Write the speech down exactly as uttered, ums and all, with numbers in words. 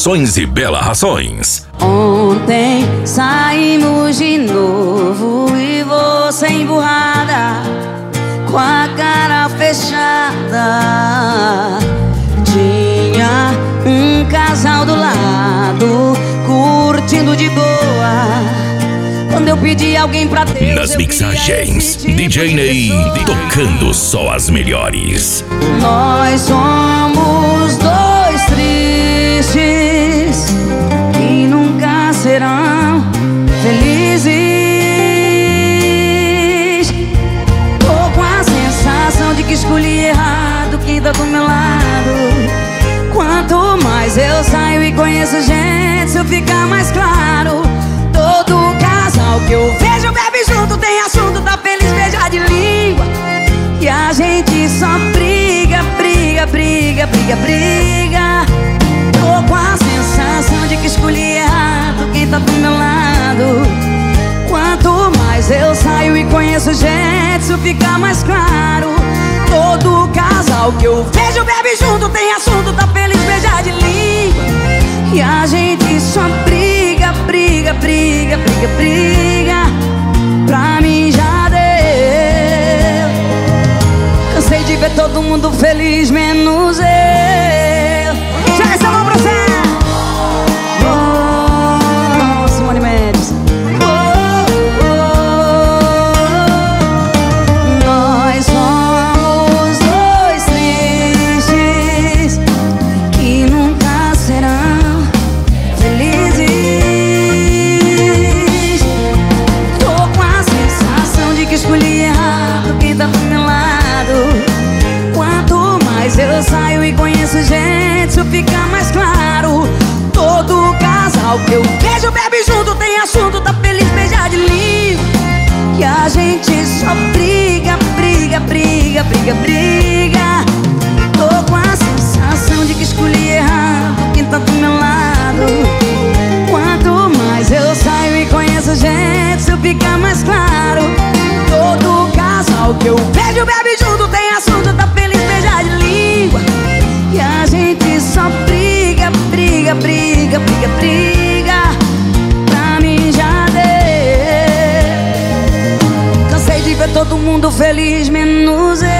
Rações e Bela Rações. Ontem saímos de novo e você emburrada, com a cara fechada. Tinha um casal do lado, curtindo de boa. Quando eu pedi alguém pra Deus, nas mixagens, D J Ney, tocando só as melhores. Nós somos dois tristes que nunca serão felizes. Tô com a sensação de que escolhi errado quem tá do meu lado. Quanto mais eu saio e conheço gente, isso fica mais claro. Todo casal que eu vejo bebe junto, tem assunto, tá feliz, beija de língua. E a gente só briga, briga, briga, briga, briga. Tô com a sensação de que escolhi errado quem tá do meu lado. Quanto mais eu saio e conheço gente, isso fica mais claro. Todo casal que eu vejo bebe junto, tem assunto, tá feliz, beija de língua. E a gente só briga, briga, briga, briga, briga. Pra mim já deu. Cansei de ver todo mundo feliz, menos eu. Já essa mão pra você. Oh, Simone Mendes. Oh, oh, oh. Nós somos dois tristes que nunca serão felizes. Tô com a sensação de que escolhi errado quem tá do meu lado. Quanto mais eu saio e conheço gente, isso fica mais claro. Todo casal que eu vejo bebe junto, tem assunto, tá feliz, beija de língua. E a gente só briga, briga, briga, briga, briga. Tô com a sensação de que escolhi errado quem tá do meu lado. Quanto mais eu saio e conheço gente, isso fica mais claro. Todo casal que eu vejo bebe junto, tem assunto, tá feliz, beija de língua. E a gente só briga, briga, briga, briga, briga. Pra mim já deu. Cansei de ver todo mundo feliz, menos eu.